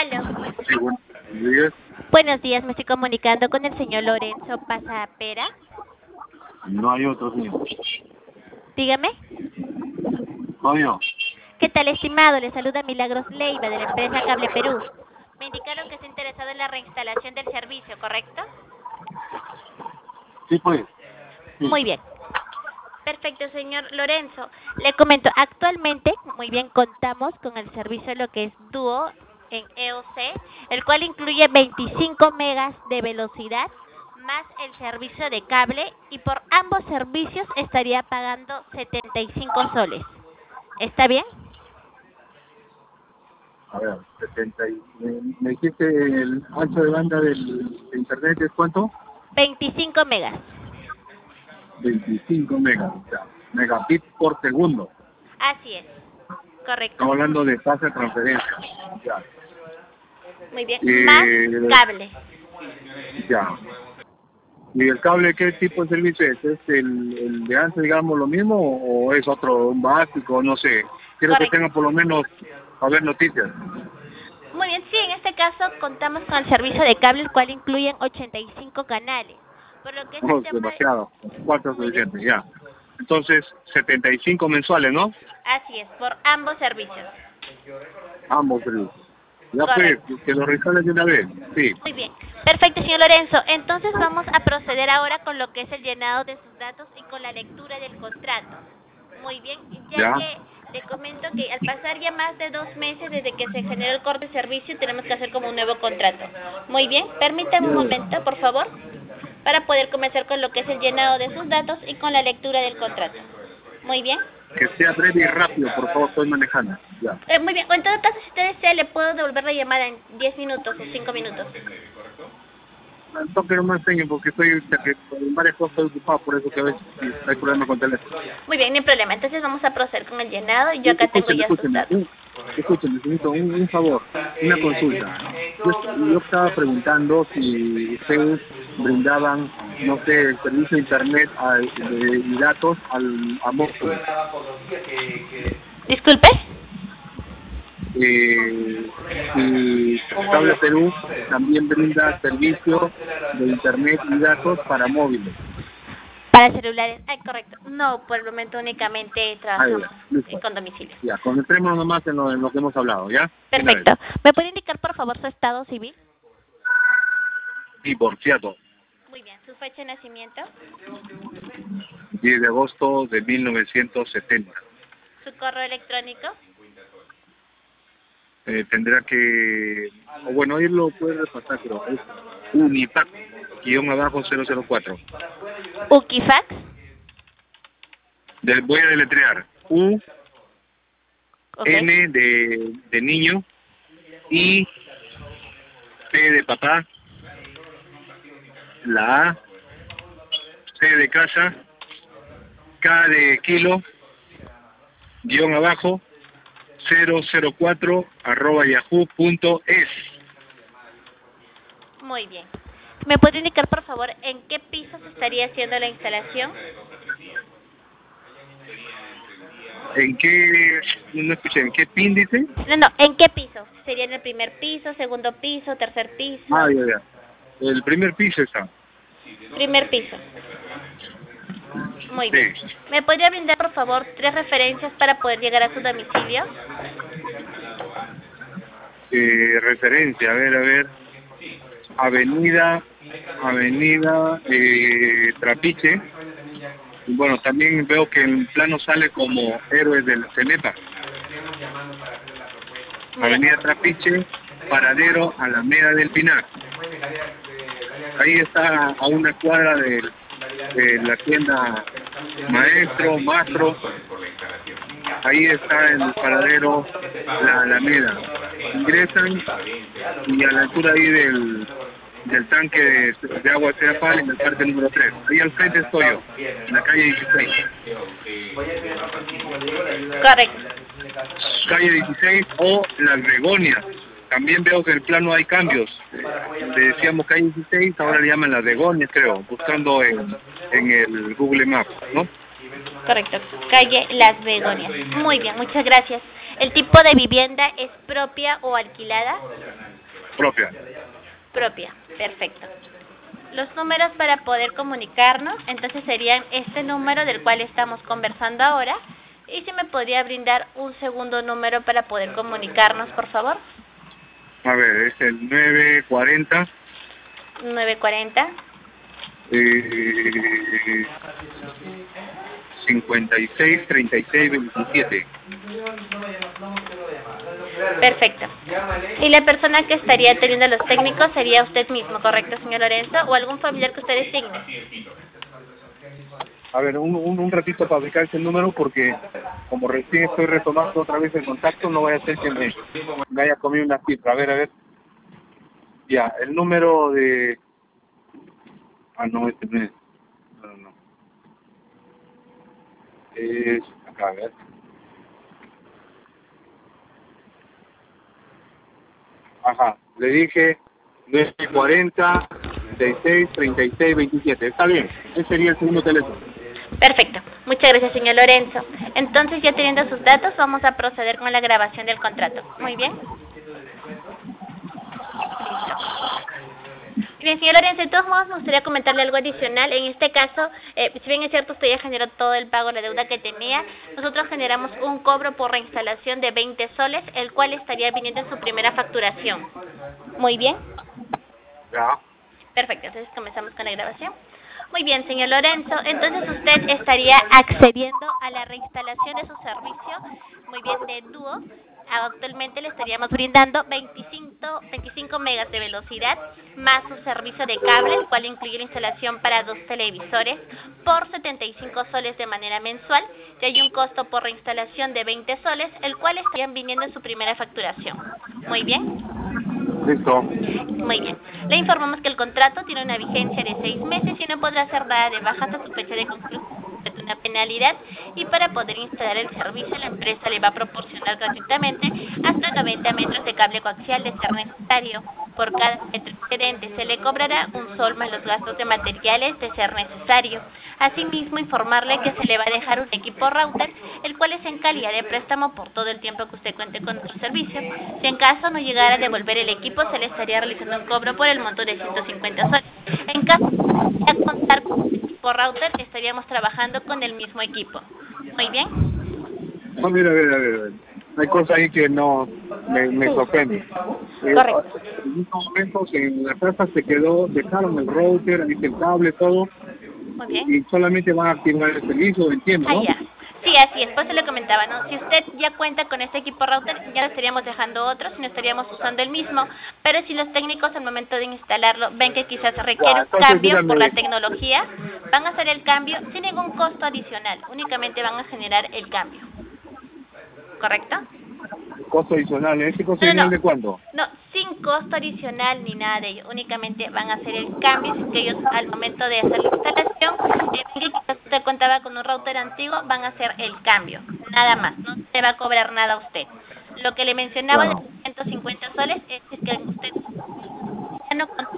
Aló. Sí, buenos días. Buenos días, me estoy comunicando con el señor Lorenzo Pasapera. No hay otro, señor. Dígame. Obvio. ¿Qué tal, estimado? Le saluda Milagros Leiva de la empresa Cable Perú. Me indicaron que está interesado en la reinstalación del servicio, ¿correcto? Sí, pues. Sí. Muy bien. Perfecto, señor Lorenzo. Le comento, actualmente, muy bien, contamos con el servicio lo que es Duo en EOC, el cual incluye 25 megas de velocidad más el servicio de cable y por ambos servicios estaría pagando 75 soles. ¿Está bien? A ver, 70 me dijiste el ancho de banda de internet es cuánto? 25 megas. 25 megas, o sea, megabits por segundo. Así es. Correcto. Estamos hablando de tasa de transferencia. Ya. Muy bien. Más cable. Ya. ¿Y el cable qué tipo de servicio es? ¿Es el de antes, digamos, lo mismo o es otro, un básico? No sé. Quiero que Correcto. tenga por lo menos, a ver, noticias. Muy bien, sí, en este caso contamos con el servicio de cable, el cual incluyen 85 canales. Por lo que es el Oh, tema de... demasiado. 4 Muy bien. suficientes, ya. Entonces, 75 mensuales, ¿no? Así es, por ambos servicios. Ambos servicios. Ya fue, Correcto. que lo resuelven de una vez. Sí. Muy bien. Perfecto, señor Lorenzo. Entonces vamos a proceder ahora con lo que es el llenado de sus datos y con la lectura del contrato. Muy bien, ya Ya. que le comento que al pasar ya más de 2 meses desde que se generó el corte de servicio, tenemos que hacer como un nuevo contrato. Muy bien, permítame un momento, por favor, para poder comenzar con lo que es el llenado de sus datos y con la lectura del contrato. Muy bien. Que sea breve y rápido, por favor, estoy manejando. Ya. Muy bien, o en todo caso, si usted desea, le puedo devolver la llamada en 10 minutos o 5 minutos. Un toque nomás tengo porque estoy en varias cosas estoy ocupado, por eso que a veces sí, hay problemas con teléfono. Muy bien, no hay problema. Entonces vamos a proceder con el llenado y yo acá tengo ya sus datos. Escúcheme, necesito un favor, una consulta. Yo estaba preguntando si ustedes brindaban, no sé, el servicio de internet y datos a móviles. Disculpe. Y Cable Perú también brinda servicio de internet y datos para móviles. Para celulares. Ay, correcto. No, por el momento únicamente Ahí, trabajamos listo. con domicilio. Ya, concentrémonos nomás en lo que hemos hablado, ¿ya? Perfecto. ¿Me puede indicar, por favor, su estado civil? Divorciado, Muy bien. ¿Su fecha de nacimiento? 10 de agosto de 1970. ¿Su correo electrónico? Tendrá que, o bueno, ahí lo puede repasar, pero es unipac-004. ¿Ukifax? Voy a deletrear. U, Ok. N de niño, I, P de papá, la A, C de casa, K de kilo, guión abajo, 004 @yahoo.es. Muy bien. ¿Me puede indicar, por favor, en qué piso se estaría haciendo la instalación? ¿En qué, no escuché, en qué pin dice? No, ¿en qué piso? ¿Sería en el primer piso, segundo piso, tercer piso? Ah, ya. El primer piso está. Primer piso. Muy bien. Sí. ¿Me podría brindar, por favor, 3 referencias para poder llegar a su domicilio? Referencia, a ver. Avenida Trapiche. Y bueno, también veo que en plano sale como Héroes del Cenepa. Muy bien. Avenida Trapiche, paradero Alameda del Pinar. Ahí está a una cuadra de la tienda Maestro, Mastro. Ahí está el paradero La Alameda. Ingresan y a la altura ahí del tanque de agua Serapal en el parque número 3. Ahí al frente estoy yo, en la calle 16. Correcto. Calle 16 o Las Begonias. También veo que en el plano hay cambios. Le decíamos calle 16, ahora le llaman Las Begonias, creo, buscando en el Google Maps, ¿no? Correcto. Calle Las Begonias. Muy bien, muchas gracias. ¿El tipo de vivienda es propia o alquilada? propia. Propia, perfecto. Los números para poder comunicarnos, entonces serían este número del cual estamos conversando ahora. Y si me podría brindar un segundo número para poder comunicarnos, por favor. A ver, es el 940. 940. 56 36 27. Perfecto. Y la persona que estaría atendiendo a los técnicos sería usted mismo, ¿correcto, señor Lorenzo? ¿O algún familiar que usted designe? A ver, un ratito para ubicar ese número porque como recién estoy retomando otra vez el contacto, no vaya a ser que me haya comido una cifra. A ver. Ya, el número de... Ah, no, este no es. No. Es... Acá, a ver. Ajá, le dije 940 36 36 27. Está bien, ese sería el segundo teléfono. Perfecto. Muchas gracias, señor Lorenzo. Entonces, ya teniendo sus datos, vamos a proceder con la grabación del contrato. Muy bien. Bien, señor Lorenzo, de todos modos me gustaría comentarle algo adicional. En este caso, si bien es cierto, usted ya generó todo el pago, la deuda que tenía, nosotros generamos un cobro por reinstalación de 20 soles, el cual estaría viniendo en su primera facturación. Muy bien. Ya. Perfecto, entonces comenzamos con la grabación. Muy bien, señor Lorenzo, entonces usted estaría accediendo a la reinstalación de su servicio, muy bien, de Duo. Actualmente le estaríamos brindando 25 megas de velocidad, más su servicio de cable, el cual incluye la instalación para 2 televisores, por 75 soles de manera mensual, y hay un costo por reinstalación de 20 soles, el cual estarían viniendo en su primera facturación. Muy bien. Listo. Muy bien. Le informamos que el contrato tiene una vigencia de 6 meses y no podrá ser dada de baja hasta su fecha de conclusión de una penalidad, y para poder instalar el servicio la empresa le va a proporcionar gratuitamente hasta 90 metros de cable coaxial de ser necesario. Por cada metro excedente se le cobrará un sol más los gastos de materiales de ser necesario. Asimismo, informarle que se le va a dejar un equipo router, el cual es en calidad de préstamo por todo el tiempo que usted cuente con nuestro servicio. Si en caso no llegara a devolver el equipo, se le estaría realizando un cobro por el monto de 150 soles. En caso de contar con un equipo router, estaríamos trabajando con el mismo equipo. Muy bien. No, mira, a ver. Hay cosas ahí que no me sorprenden. Correcto. En estos momentos en la casa dejaron el router, el cable, todo, Muy bien. y solamente van a activar el servicio, entiendo, ¿no? Ya. Sí, así es, pues se le comentaba, ¿no? Si usted ya cuenta con este equipo router, ya le estaríamos dejando otro, si no estaríamos usando el mismo, pero si los técnicos al momento de instalarlo ven que quizás requiere un entonces cambio dígame. por la tecnología, van a hacer el cambio sin ningún costo adicional, únicamente van a generar el cambio. ¿Correcto? Costo adicional, ¿ese costo No, adicional de cuándo? no, sin costo adicional ni nada de ello, únicamente van a hacer el cambio, sin que ellos al momento de hacer la instalación, ven que quizás usted contaba con un router antiguo, van a hacer el cambio, nada más, no se va a cobrar nada a usted. Lo que le mencionaba de Claro. 150 soles es que usted ya no contaba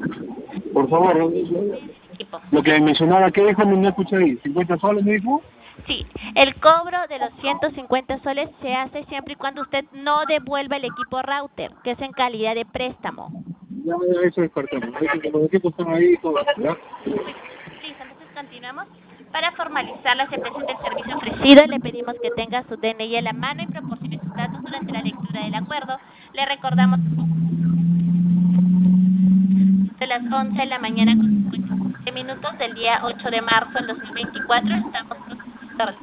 Por favor, con el equipo. lo que mencionaba, ¿qué dijo? No escuché ahí. ¿50 soles me dijo? Sí, el cobro de los 150 soles se hace siempre y cuando usted no devuelva el equipo router, que es en calidad de préstamo. Ya, eso es cartón. Los equipos están ahí y todo, ¿ya? Listo, entonces continuamos. Para formalizar la aceptación del servicio ofrecido, le pedimos que tenga su DNI a la mano y proporcione sus datos durante la lectura del acuerdo. Le recordamos de las 11 de la mañana con 57 minutos del día 8 de marzo del 2024 estamos para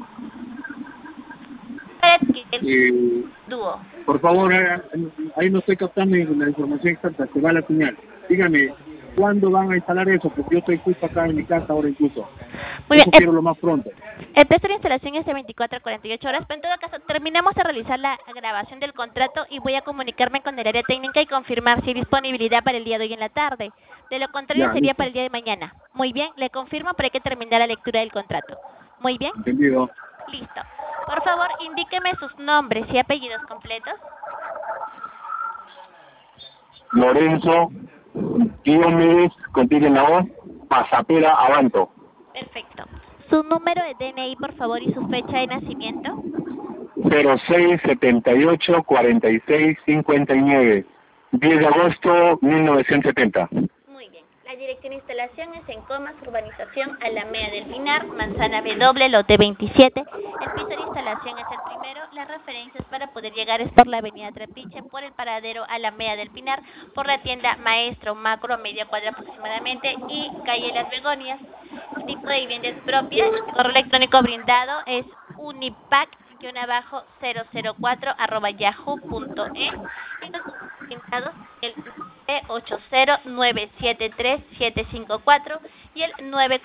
adquirir el dúo. Por favor, ahí no estoy captando la información exacta, se va la señal. Dígame, ¿cuándo van a instalar eso? Porque yo estoy justo acá en mi casa ahora incluso. Muy bien, Eso quiero lo más pronto. el test de instalación es de 24 a 48 horas, pero en todo caso terminamos de realizar la grabación del contrato y voy a comunicarme con el área técnica y confirmar si hay disponibilidad para el día de hoy en la tarde. De lo contrario Ya, sería listo. para el día de mañana. Muy bien, le confirmo, pero hay que terminar la lectura del contrato. Muy bien. Entendido. Listo. Por favor, indíqueme sus nombres y apellidos completos. Lorenzo, Diomedes, contiene la voz, Pasapera, Avanto. Perfecto. Su número de DNI, por favor, y su fecha de nacimiento. 06 78 46 59. 10 de agosto 1970. Muy bien. La dirección de instalación es en Comas, Urbanización Alameda del Pinar, Manzana W, lote 27. El piso de instalación es el primero. Las referencias para poder llegar es por la avenida Trapiche, por el paradero Alameda del Pinar, por la tienda Maestro Macro a media cuadra aproximadamente y calle Las Begonias. El tipo de vivienda es propia. El correo electrónico brindado es unipac-004@yahoo.es y los brindados el 809733754 y el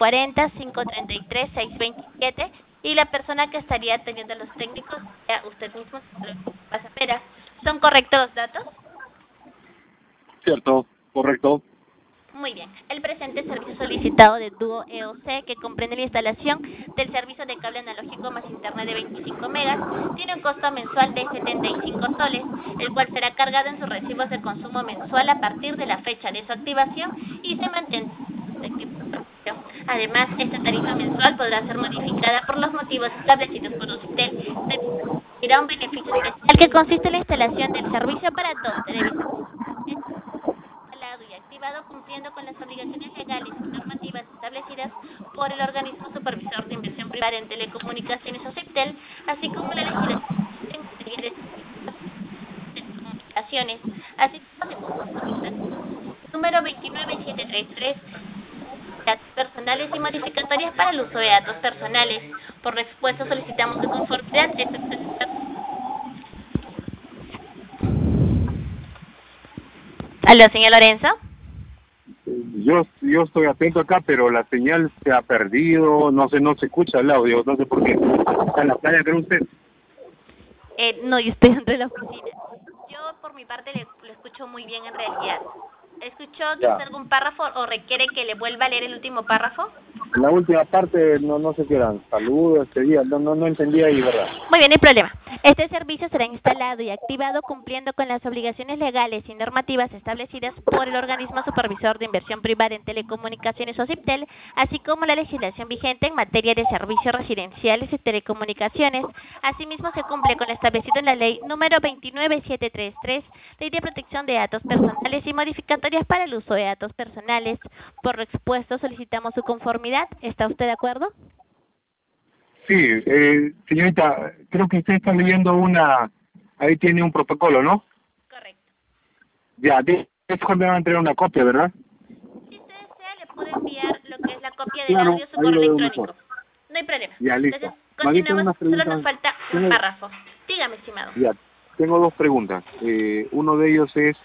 940-533-627 y la persona que estaría atendiendo a los técnicos ya usted mismo pasa pera. ¿Son correctos los datos? Cierto, correcto. Muy bien. El presente servicio solicitado de Duo EOC, que comprende la instalación del servicio de cable analógico más internet de 25 megas, tiene un costo mensual de 75 soles, el cual será cargado en sus recibos de consumo mensual a partir de la fecha de su activación y se mantendrá. Además, esta tarifa mensual podrá ser modificada por los motivos establecidos por usted. Será un beneficio especial que consiste en la instalación del servicio para dos televisores y activado cumpliendo con las obligaciones legales y normativas establecidas por el organismo supervisor de inversión privada en telecomunicaciones OCEPTEL, así como la legislación en materia de telecomunicaciones, así como número 29733 datos personales y modificatorias para el uso de datos personales. Por respuesta solicitamos su conformidad. ¿Aló, señor Lorenzo? Yo estoy atento acá, pero la señal se ha perdido, no sé, no se escucha el audio, no sé por qué. ¿Está en la playa, cree usted? No, yo estoy dentro de la oficina. Yo, por mi parte, lo escucho muy bien en realidad. ¿Escuchó quizás algún párrafo o requiere que le vuelva a leer el último párrafo? La última parte no sé qué eran. Saludos, este día, no entendía ahí, ¿verdad? Muy bien, no hay problema. Este servicio será instalado y activado cumpliendo con las obligaciones legales y normativas establecidas por el organismo supervisor de inversión privada en telecomunicaciones OCIPTEL, así como la legislación vigente en materia de servicios residenciales y telecomunicaciones. Asimismo, se cumple con lo establecido en la ley número 29733, Ley de Protección de Datos Personales y modificatorias para el uso de datos personales. Por lo expuesto, solicitamos su conformidad. ¿Está usted de acuerdo? Sí, señorita, creo que usted está leyendo ahí tiene un protocolo, ¿no? Correcto. Ya, después me van a entregar una copia, ¿verdad? Si usted desea, le puedo enviar lo que es la copia del Claro, audio a su ahí correo lo veo electrónico. mejor. No hay problema. Ya, listo. Entonces, María, tengo continuamos. unas Solo preguntas. nos falta un párrafo. Dígame, estimado. Ya, tengo dos preguntas. Uno de ellos es,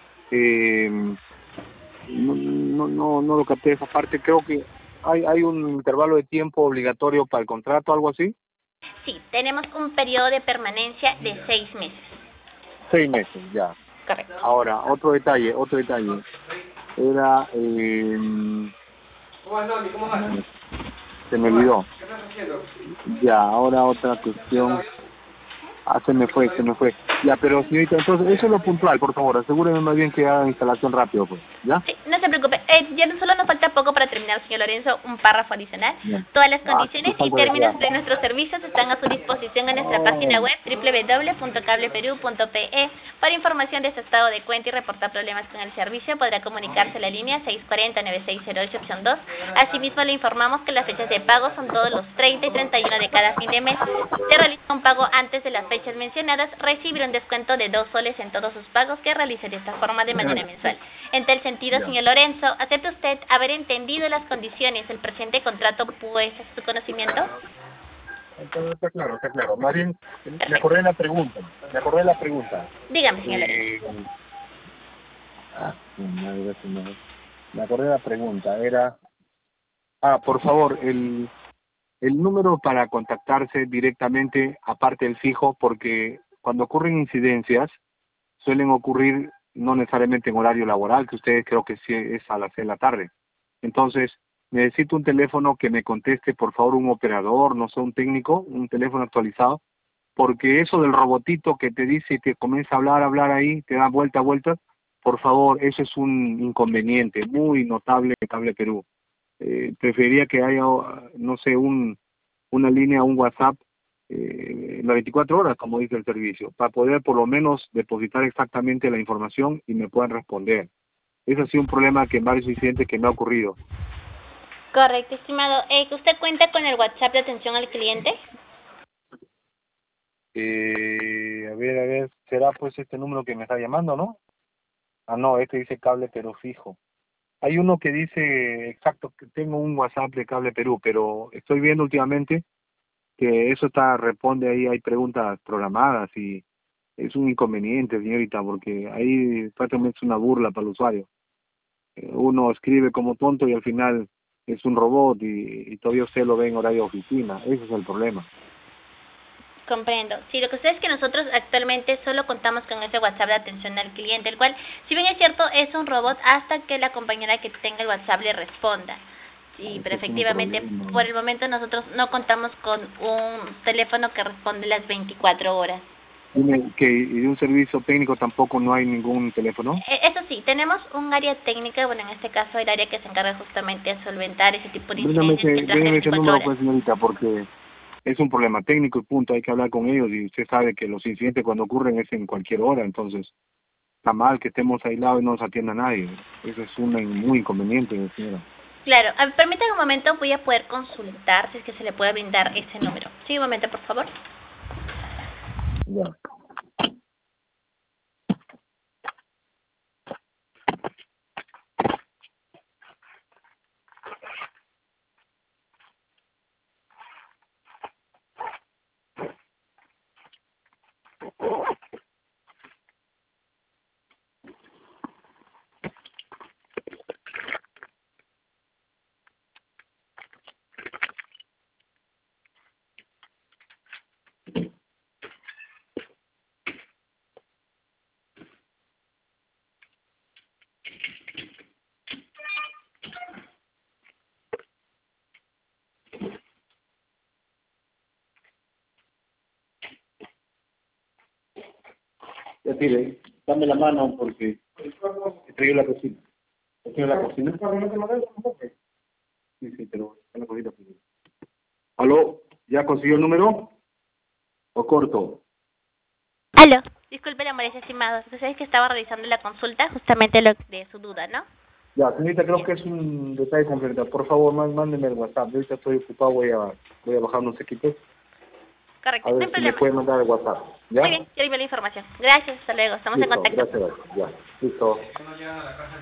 no lo capté esa parte, creo que hay un intervalo de tiempo obligatorio para el contrato, algo así. Sí, tenemos un periodo de permanencia de 6 meses. 6 meses, ya. Correcto. Ahora, otro detalle. Era, se me olvidó. Ya, ahora otra cuestión. Se me fue. Ya, pero señorita, entonces, eso es lo puntual, por favor, asegúreme más bien que haga instalación rápido, pues, ¿ya? Sí, no se preocupe. Ya solo nos falta poco para terminar, señor Lorenzo, un párrafo adicional. Bien. Todas las condiciones y términos Ya. de nuestros servicios están a su disposición en nuestra página web www.cableperú.pe. Para información de su estado de cuenta y reportar problemas con el servicio, podrá comunicarse a la línea 640-9608 opción 2. Asimismo, le informamos que las fechas de pago son todos los 30 y 31 de cada fin de mes. Si se realiza un pago antes de las fechas mencionadas, recibirá un descuento de 2 soles en todos sus pagos que realice de esta forma de manera mensual. En tal sentido, señor Lorenzo, ¿acepta usted haber entendido las condiciones del presente contrato puestas a su conocimiento? Está claro. Más bien, me acordé de la pregunta. Dígame, señor Lorenzo. Me acordé de la pregunta. Era, por favor, el número para contactarse directamente, aparte del fijo, porque cuando ocurren incidencias, suelen ocurrir no necesariamente en horario laboral, que ustedes creo que sí es a las 6 de la tarde. Entonces, necesito un teléfono que me conteste, por favor, un operador, no sé, un técnico, un teléfono actualizado, porque eso del robotito que te dice y te comienza a hablar ahí, te da vuelta, por favor, eso es un inconveniente muy notable en Cable Perú. Preferiría que haya, no sé, una línea, un WhatsApp las 24 horas, como dice el servicio, para poder por lo menos depositar exactamente la información y me puedan responder. Ese ha sido un problema que en varios incidentes que me ha ocurrido. Correcto, estimado. ¿Usted cuenta con el WhatsApp de atención al cliente? A ver, será pues este número que me está llamando, ¿no? Ah, no, este dice Cable Perú fijo. Hay uno que dice, exacto, que tengo un WhatsApp de Cable Perú, pero estoy viendo últimamente que eso responde ahí, hay preguntas programadas y es un inconveniente, señorita, porque ahí prácticamente es una burla para el usuario. Uno escribe como tonto y al final es un robot y todavía usted lo ve en horario de oficina. Ese es el problema. Comprendo. Sí, lo que sucede es que nosotros actualmente solo contamos con ese WhatsApp de atención al cliente, el cual, si bien es cierto, es un robot hasta que la compañera que tenga el WhatsApp le responda. Sí, pero Ese es un efectivamente, problema. por el momento nosotros no contamos con un teléfono que responde las 24 horas. Dime que y de un servicio técnico tampoco no hay ningún teléfono. Eso sí, tenemos un área técnica, bueno, en este caso el área que se encarga justamente de solventar ese tipo de incidencias que trabaja Déjeme ese 24 número, horas. pues, señorita, porque es un problema técnico y punto. Hay que hablar con ellos y usted sabe que los incidentes cuando ocurren es en cualquier hora, entonces está mal que estemos aislados y no nos atienda nadie. Eso es muy inconveniente, señora. Claro, permítame un momento, voy a poder consultar si es que se le puede brindar ese número. Sí, un momento, por favor. Ya. Ya pide, dame la mano porque estoy en la cocina. Estoy en la cocina. Sí, pero está en la cocina. ¿Aló? ¿Ya consiguió el número? ¿O corto? Aló, disculpe la molestia, estimado. Usted sabe que estaba realizando la consulta, justamente lo de su duda, ¿no? Ya, señorita, creo que es un detalle completo. Por favor, mándeme el WhatsApp. Yo ahorita estoy ocupado, voy a bajar unos equipos. Correcto, A no hay ver si me problema. puede mandar el WhatsApp. ¿Ya? Muy bien, ya le envío la información. Gracias, hasta luego, estamos en Listo, contacto. gracias. Ya, listo.